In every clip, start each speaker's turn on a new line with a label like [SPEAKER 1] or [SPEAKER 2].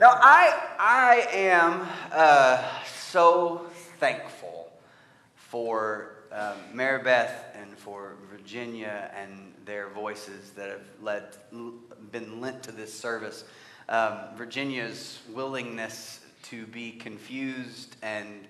[SPEAKER 1] Now, I am so thankful for Mary Beth and for Virginia and their voices that have been lent to this service. Virginia's willingness to be confused and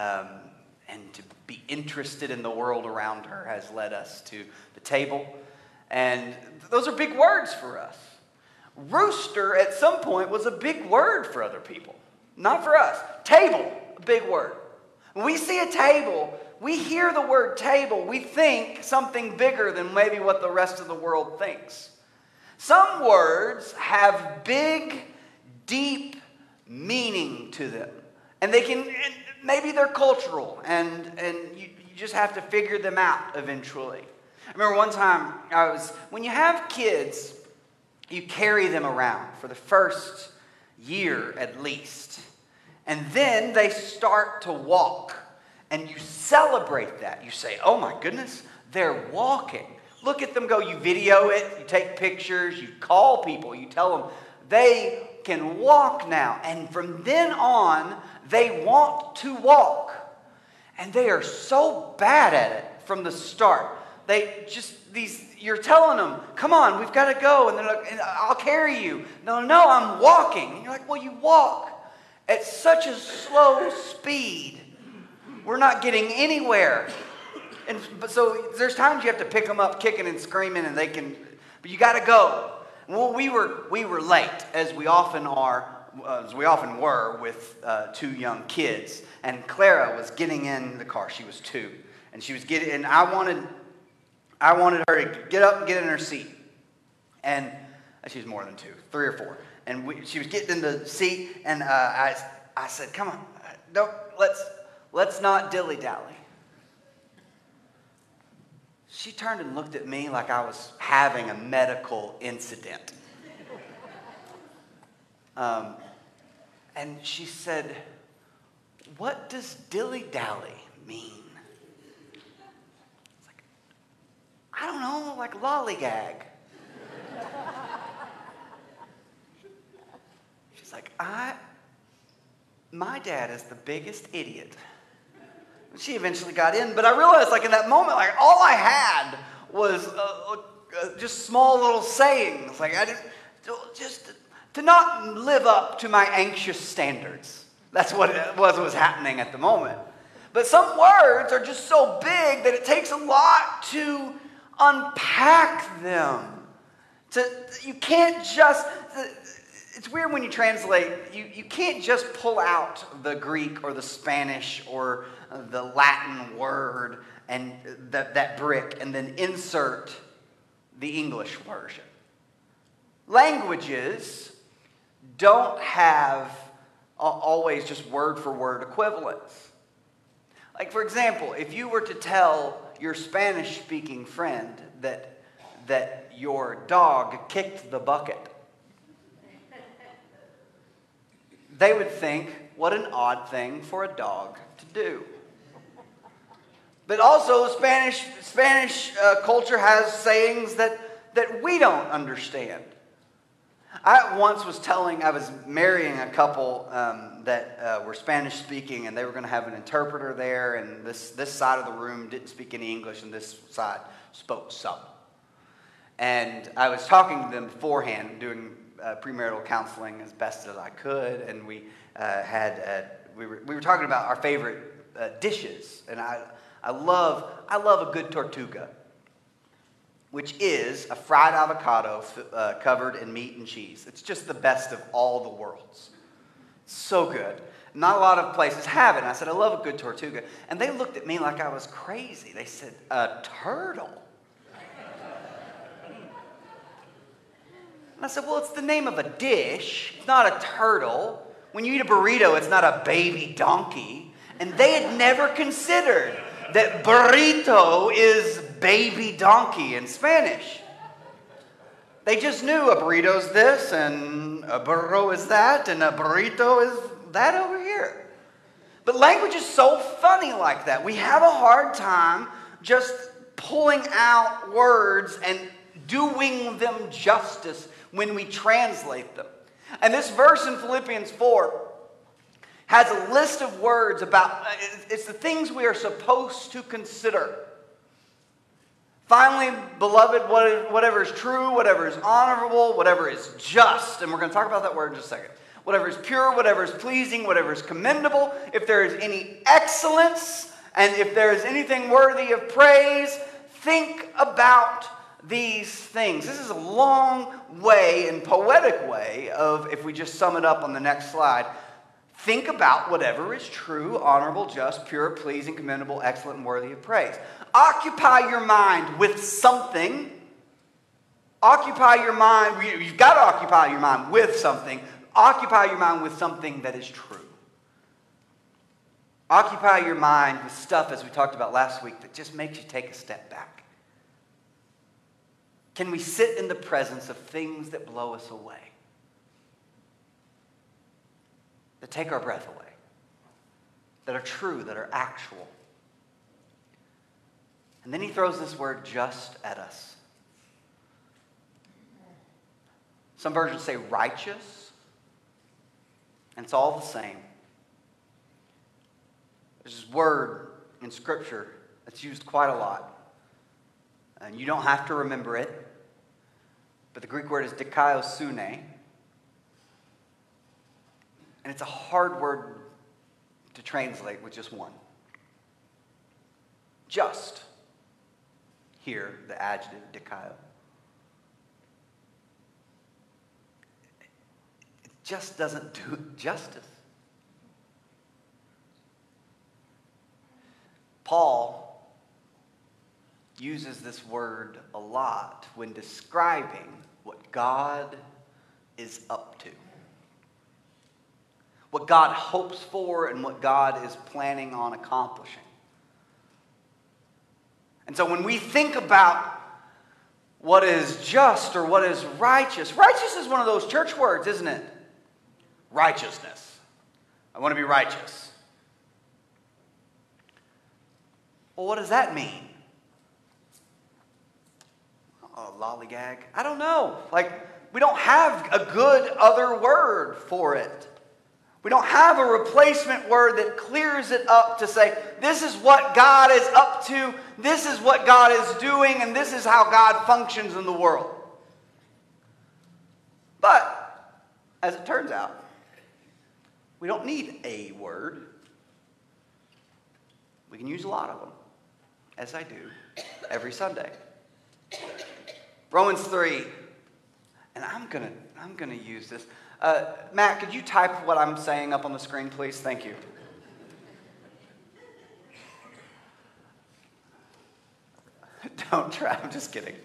[SPEAKER 1] to be interested in the world around her has led us to the table. And those are big words for us. Rooster at some point was a big word for other people, not for us. Table, a big word. When we see a table, we hear the word table, we think something bigger than maybe what the rest of the world thinks. Some words have big, deep meaning to them. And maybe they're cultural, and you just have to figure them out eventually. I remember one time when you have kids, you carry them around for the first year at least. And then they start to walk. And you celebrate that. You say, oh my goodness, they're walking. Look at them go. You video it. You take pictures. You call people. You tell them they can walk now. And from then on, they want to walk. And they are so bad at it from the start. You're telling them, come on, we've got to go. And they're like, I'll carry you. No, I'm walking. And you're like, well, you walk at such a slow speed. We're not getting anywhere. So there's times you have to pick them up kicking and screaming, and but you got to go. Well, we were late, as we often were with two young kids. And Clara was getting in the car. She was 2. And she was and I wanted her to get up and get in her seat. And she was more than 2, 3 or 4. And she was getting in the seat, and I said, come on, let's not dilly-dally. She turned and looked at me like I was having a medical incident. And she said, what does dilly-dally mean? I don't know, like lollygag. She's like, my dad is the biggest idiot. She eventually got in, but I realized, like in that moment, like all I had was just small little sayings, like to not live up to my anxious standards. That's what it was happening at the moment. But some words are just so big that it takes a lot to unpack them. You can't just, it's weird when you translate, you can't just pull out the Greek or the Spanish or the Latin word and that brick and then insert the English version. Languages don't have always just word for word equivalents. Like, for example, if you were to tell your Spanish-speaking friend that your dog kicked the bucket, they would think, what an odd thing for a dog to do. But also, Spanish culture has sayings that we don't understand. I was marrying a couple that were Spanish-speaking, and they were going to have an interpreter there, and this side of the room didn't speak any English, and this side spoke some. And I was talking to them beforehand, doing premarital counseling as best as I could, and we were talking about our favorite dishes, and I love a good tortuga, which is a fried avocado covered in meat and cheese. It's just the best of all the worlds. So good. Not a lot of places have it. And I said, I love a good tortuga. And they looked at me like I was crazy. They said, a turtle? And I said, well, it's the name of a dish. It's not a turtle. When you eat a burrito, it's not a baby donkey. And they had never considered that burrito is baby donkey in Spanish. They just knew a burrito's this, and a burro is that, and a burrito is that over here. But language is so funny like that. We have a hard time just pulling out words and doing them justice when we translate them. And this verse in Philippians 4 has a list of words about, it's the things we are supposed to consider. Finally, beloved, whatever is true, whatever is honorable, whatever is just, and we're going to talk about that word in just a second. Whatever is pure, whatever is pleasing, whatever is commendable, if there is any excellence, and if there is anything worthy of praise, think about these things. This is a long way and poetic way of, if we just sum it up on the next slide, think about whatever is true, honorable, just, pure, pleasing, commendable, excellent, and worthy of praise. Occupy your mind with something. Occupy your mind. You've got to occupy your mind with something. Occupy your mind with something that is true. Occupy your mind with stuff, as we talked about last week, that just makes you take a step back. Can we sit in the presence of things that blow us away? That take our breath away, that are true, that are actual. And then he throws this word just at us. Some versions say righteous, and it's all the same. There's this word in Scripture that's used quite a lot, and you don't have to remember it, but the Greek word is dikaiosune. And it's a hard word to translate with just one. Just. Here, the adjective, dikaio. It just doesn't do it justice. Paul uses this word a lot when describing what God is up to. What God hopes for and what God is planning on accomplishing. And so when we think about what is just or what is righteous, righteous is one of those church words, isn't it? Righteousness. I want to be righteous. Well, what does that mean? Oh, lollygag. I don't know. We don't have a good other word for it. We don't have a replacement word that clears it up to say, this is what God is up to, this is what God is doing, and this is how God functions in the world. But, as it turns out, we don't need a word. We can use a lot of them, as I do, every Sunday. Romans 3, and I'm gonna use this. Matt, could you type what I'm saying up on the screen, please? Thank you. Don't try, I'm just kidding.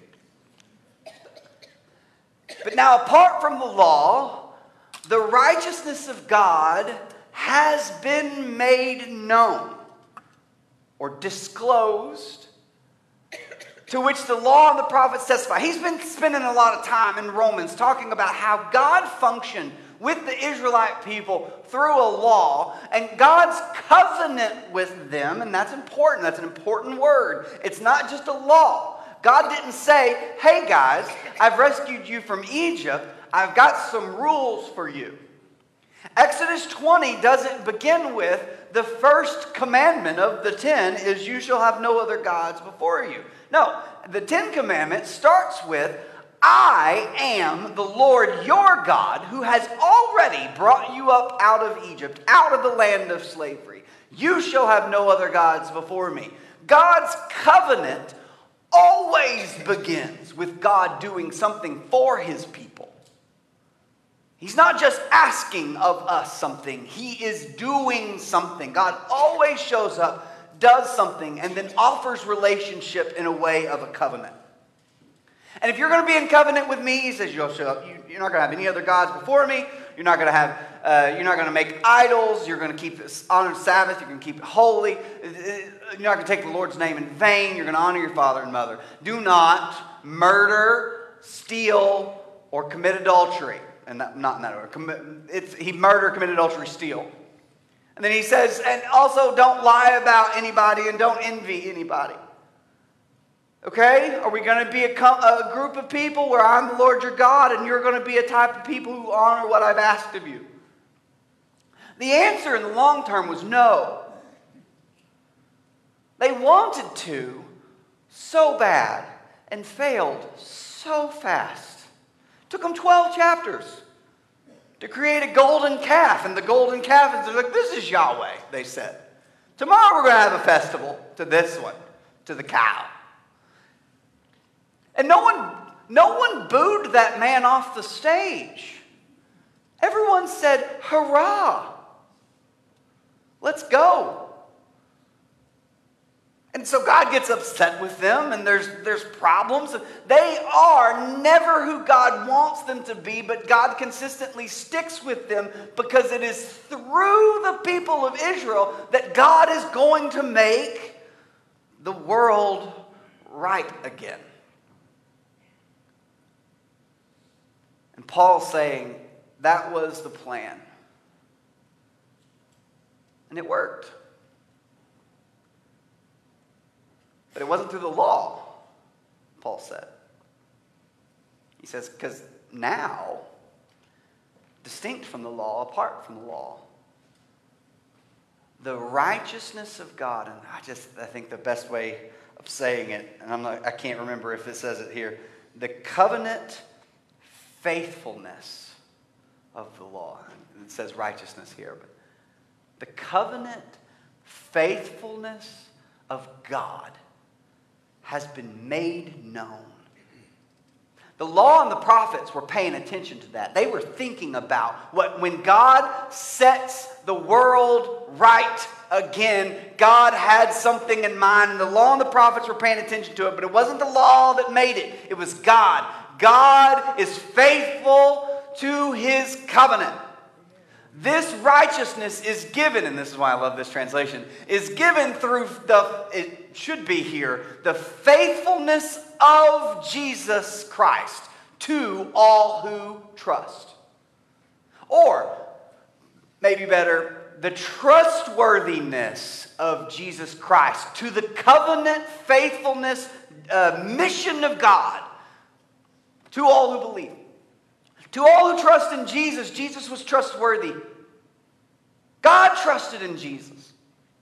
[SPEAKER 1] But now, apart from the law, the righteousness of God has been made known or disclosed, to which the law and the prophets testify. He's been spending a lot of time in Romans talking about how God functioned with the Israelite people through a law and God's covenant with them, and that's important. That's an important word. It's not just a law. God didn't say, hey guys, I've rescued you from Egypt. I've got some rules for you. Exodus 20 doesn't begin with the first commandment of the 10 is you shall have no other gods before you. No, the 10 commandments starts with I am the Lord your God who has already brought you up out of Egypt, out of the land of slavery. You shall have no other gods before me. God's covenant always begins with God doing something for his people. He's not just asking of us something. He is doing something. God always shows up, does something, and then offers relationship in a way of a covenant. And if you're going to be in covenant with me, he says, you're not going to have any other gods before me. You're not going to have, you're not going to make idols. You're going to keep this honor Sabbath. You're going to keep it holy. You're not going to take the Lord's name in vain. You're going to honor your father and mother. Do not murder, steal, or commit adultery. And not in that order. He murder, committed adultery, steal. And then he says, and also don't lie about anybody and don't envy anybody. Okay? Are we going to be a group of people where I'm the Lord your God and you're going to be a type of people who honor what I've asked of you? The answer in the long term was no. They wanted to so bad and failed so fast. It took them 12 chapters to create a golden calf. And the golden calf is like, this is Yahweh, they said. Tomorrow we're going to have a festival to this one, to the cow. And no one booed that man off the stage. Everyone said, hurrah, let's go. And so God gets upset with them, and there's problems. They are never who God wants them to be, but God consistently sticks with them because it is through the people of Israel that God is going to make the world right again. And Paul's saying that was the plan. And it worked. But it wasn't through the law, Paul said. He says, because now, distinct from the law, apart from the law, the righteousness of God, and I think the best way of saying it, and I can't remember if it says it here, the covenant faithfulness of the law. It says righteousness here, but the covenant faithfulness of God has been made known. The law and the prophets were paying attention to that. They were thinking about when God sets the world right again, God had something in mind, and the law and the prophets were paying attention to it, but it wasn't the law that made it. It was God. God is faithful to his covenant. This righteousness is given, and this is why I love this translation, is given through it should be here, the faithfulness of Jesus Christ to all who trust. Or, maybe better, the trustworthiness of Jesus Christ to the covenant faithfulness mission of God to all who believe. To all who trust in Jesus, Jesus was trustworthy. God trusted in Jesus.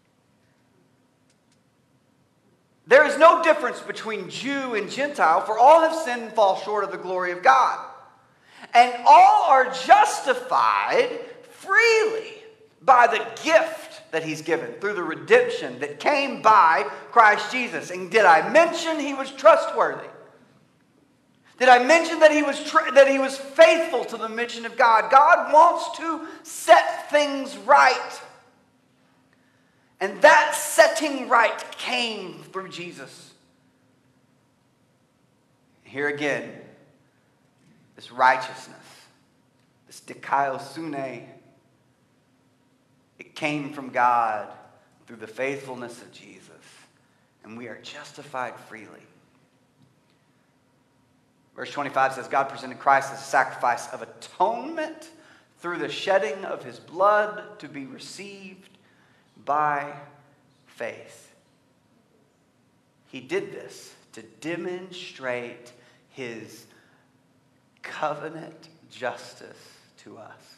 [SPEAKER 1] There is no difference between Jew and Gentile, for all have sinned and fall short of the glory of God. And all are justified freely by the gift that he's given through the redemption that came by Christ Jesus. And did I mention he was trustworthy? Did I mention that he was faithful to the mission of God? God wants to set things right. And that setting right came through Jesus. Here again, this righteousness, this dikaiosune, it came from God through the faithfulness of Jesus. And we are justified freely. Verse 25 says, God presented Christ as a sacrifice of atonement through the shedding of his blood to be received by faith. He did this to demonstrate his covenant justice to us.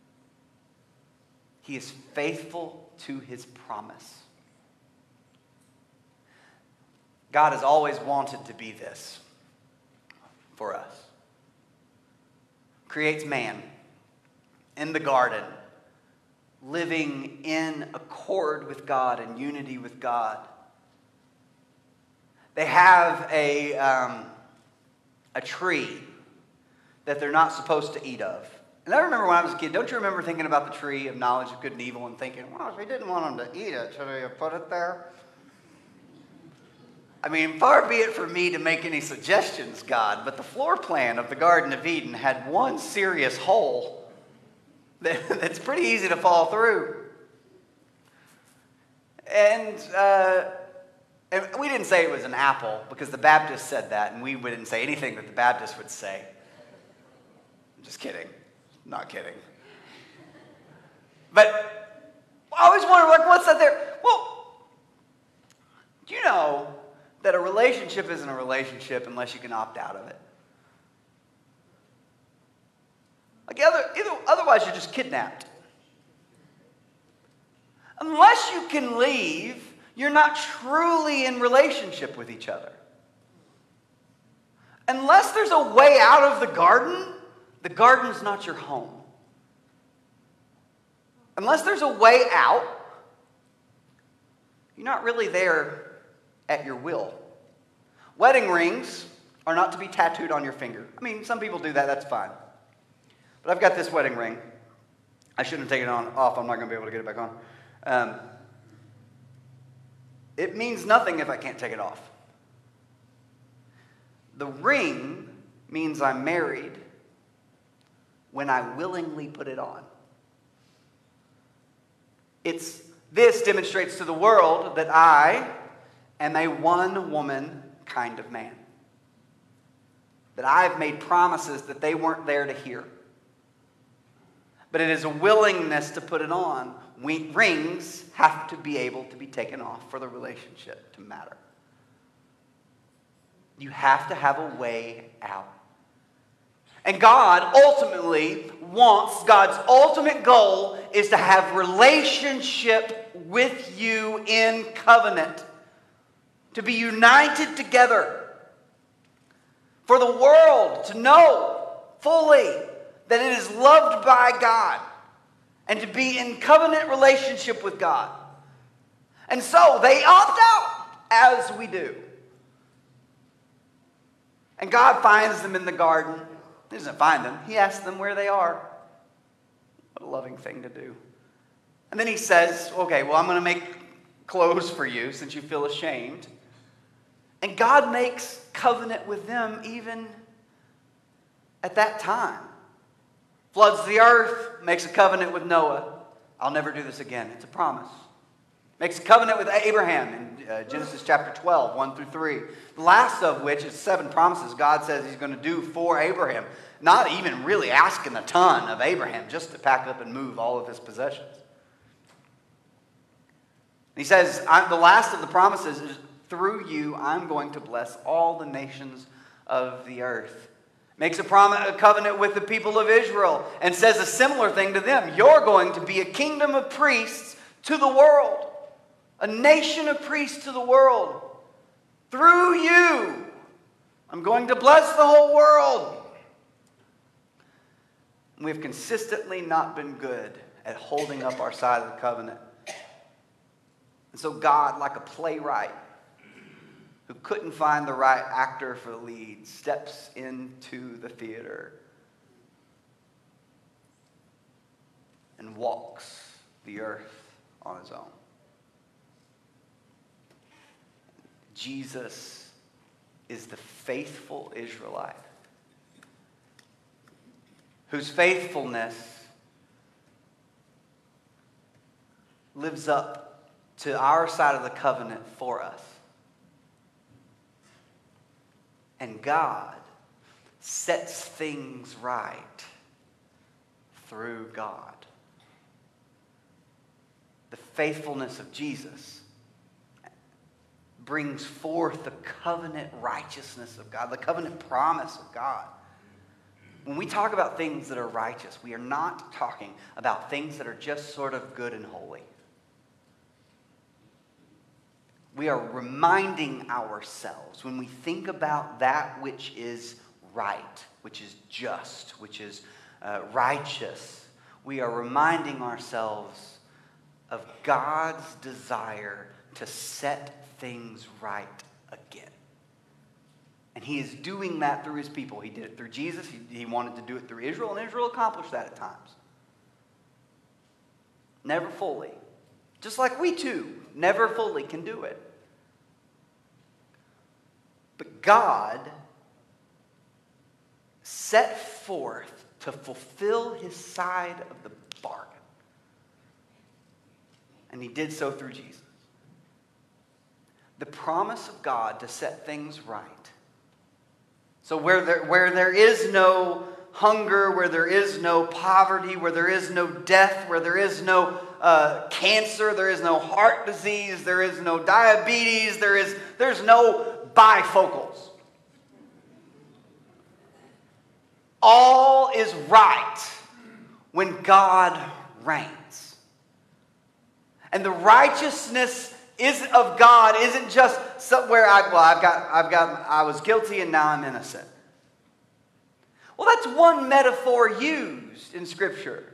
[SPEAKER 1] He is faithful to his promise. God has always wanted to be this for us. Creates man in the garden, living in accord with God and unity with God. They have a tree that they're not supposed to eat of. And I remember when I was a kid, don't you remember thinking about the tree of knowledge of good and evil and thinking, well, if he didn't want them to eat it, should he have put it there? I mean, far be it from me to make any suggestions, God, but the floor plan of the Garden of Eden had one serious hole that's pretty easy to fall through. And we didn't say it was an apple because the Baptists said that, and we wouldn't say anything that the Baptists would say. I'm just kidding. Not kidding. But I always wonder, what's that there? Well, do you know that a relationship isn't a relationship unless you can opt out of it. Like otherwise, you're just kidnapped. Unless you can leave, you're not truly in relationship with each other. Unless there's a way out of the garden's not your home. Unless there's a way out, you're not really there at your will. Wedding rings are not to be tattooed on your finger. I mean, some people do that, that's fine. But I've got this wedding ring. I shouldn't have taken it off. I'm not going to be able to get it back on. It means nothing if I can't take it off. The ring means I'm married when I willingly put it on. This demonstrates to the world that I am a one-woman kind of man. That I've made promises that they weren't there to hear. But it is a willingness to put it on. Rings have to be able to be taken off for the relationship to matter. You have to have a way out. And God ultimately wants, God's ultimate goal is to have relationship with you in covenant. To be united together. For the world to know fully that it is loved by God. And to be in covenant relationship with God. And so they opt out, as we do. And God finds them in the garden. He doesn't find them. He asks them where they are. What a loving thing to do. And then he says, okay, well, I'm going to make clothes for you since you feel ashamed. And God makes covenant with them even at that time. Floods the earth, makes a covenant with Noah. I'll never do this again. It's a promise. Makes a covenant with Abraham in Genesis chapter 12, 1 through 3. The last of which is 7 promises God says he's going to do for Abraham. Not even really asking a ton of Abraham, just to pack up and move all of his possessions. He says, the last of the promises is, through you, I'm going to bless all the nations of the earth. Makes a covenant with the people of Israel and says a similar thing to them. You're going to be a kingdom of priests to the world. A nation of priests to the world. Through you, I'm going to bless the whole world. We have consistently not been good at holding up our side of the covenant. And so God, like a playwright who couldn't find the right actor for the lead, steps into the theater and walks the earth on his own. Jesus is the faithful Israelite whose faithfulness lives up to our side of the covenant for us. And God sets things right through God. The faithfulness of Jesus brings forth the covenant righteousness of God, the covenant promise of God. When we talk about things that are righteous, we are not talking about things that are just sort of good and holy. We are reminding ourselves when we think about that which is right, which is just, which is righteous, we are reminding ourselves of God's desire to set things right again. And he is doing that through his people. He did it through Jesus. He wanted to do it through Israel, and Israel accomplished that at times. Never fully. Just like we too, never fully can do it. But God set forth to fulfill his side of the bargain. And he did so through Jesus. The promise of God to set things right. So where there is no hunger, where there is no poverty, where there is no death, where there is no cancer, there is no heart disease, there is no diabetes, there's no bifocals. All is right when God reigns. And the righteousness of God isn't just somewhere I was guilty and now I'm innocent. Well, that's one metaphor used in Scripture.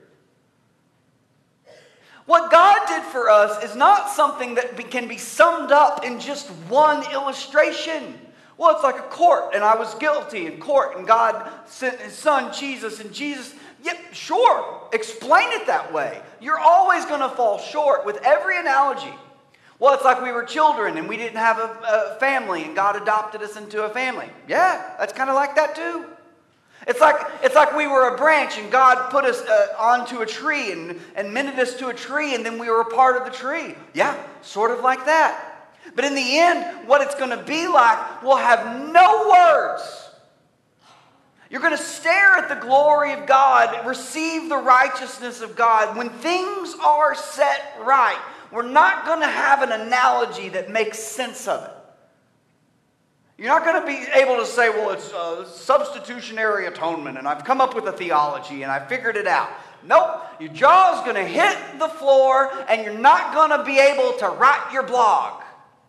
[SPEAKER 1] What God did for us is not something that can be summed up in just one illustration. Well, it's like a court, and I was guilty in court, and God sent His Son, Jesus, and Jesus, yep, sure, explain it that way. You're always going to fall short with every analogy. Well, it's like we were children, and we didn't have a family, and God adopted us into a family. Yeah, that's kind of like that too. It's like we were a branch and God put us onto a tree and mended us to a tree, and then we were a part of the tree. Yeah, sort of like that. But in the end, what it's going to be like will have no words. You're going to stare at the glory of God, receive the righteousness of God. When things are set right, we're not going to have an analogy that makes sense of it. You're not going to be able to say, well, it's substitutionary atonement, and I've come up with a theology, and I figured it out. Nope. Your jaw's going to hit the floor, and you're not going to be able to write your blog.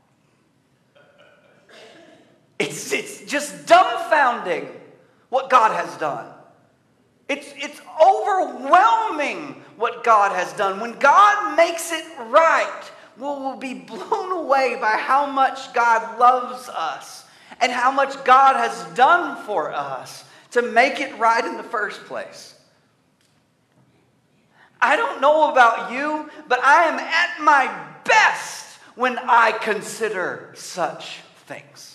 [SPEAKER 1] It's just dumbfounding what God has done. It's overwhelming what God has done. When God makes it right, we'll be blown away by how much God loves us and how much God has done for us to make it right in the first place. I don't know about you, but I am at my best when I consider such things.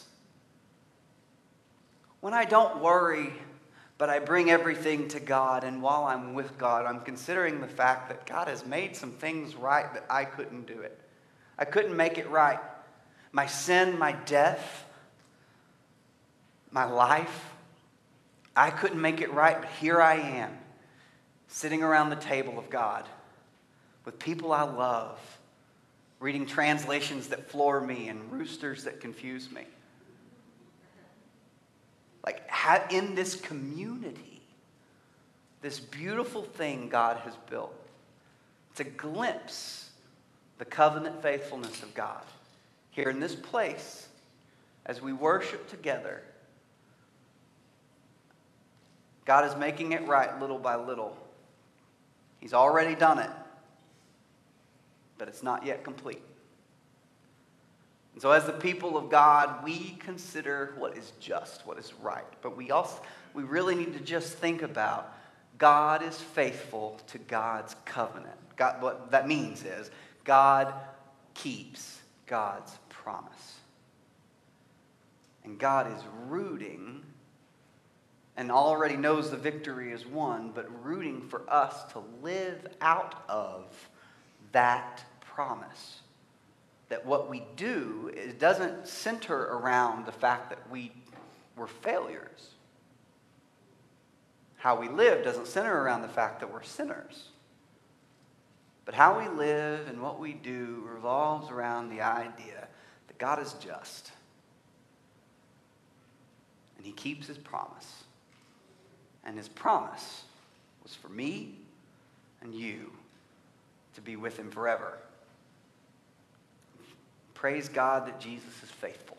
[SPEAKER 1] When I don't worry, but I bring everything to God, and while I'm with God, I'm considering the fact that God has made some things right that I couldn't do it. I couldn't make it right. My sin, my death, my life, I couldn't make it right, but here I am, sitting around the table of God with people I love, reading translations that floor me and roosters that confuse me. Like, in this community, this beautiful thing God has built, to glimpse the covenant faithfulness of God here in this place as we worship together. God is making it right little by little. He's already done it, but it's not yet complete. And so as the people of God, we consider what is just, what is right. But we really need to just think about God is faithful to God's covenant. God, what that means is God keeps God's promise. And God is rooting and already knows the victory is won, but rooting for us to live out of that promise. That what we do, it doesn't center around the fact that we were failures. How we live doesn't center around the fact that we're sinners. But how we live and what we do revolves around the idea that God is just. And He keeps His promise. And His promise was for me and you to be with Him forever. Praise God that Jesus is faithful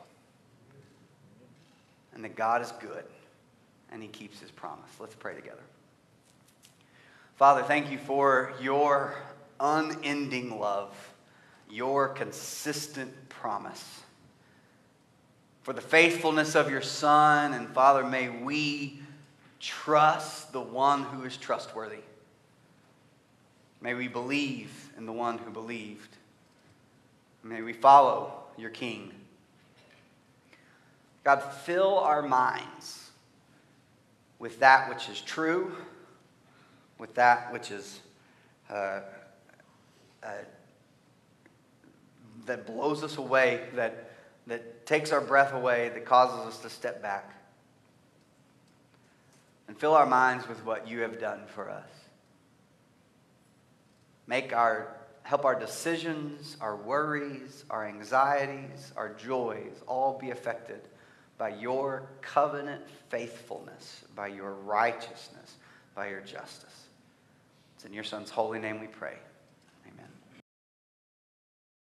[SPEAKER 1] and that God is good and He keeps His promise. Let's pray together. Father, thank You for Your unending love, Your consistent promise, for the faithfulness of Your Son. And Father, may we trust the one who is trustworthy. May we believe in the one who believed. May we follow Your King. God, fill our minds with that which is true, with that which is that blows us away, that takes our breath away, that causes us to step back. and fill our minds with what you have done for us. Help our decisions, our worries, our anxieties, our joys all be affected by your covenant faithfulness, by your righteousness, by your justice. It's in your Son's holy name we pray.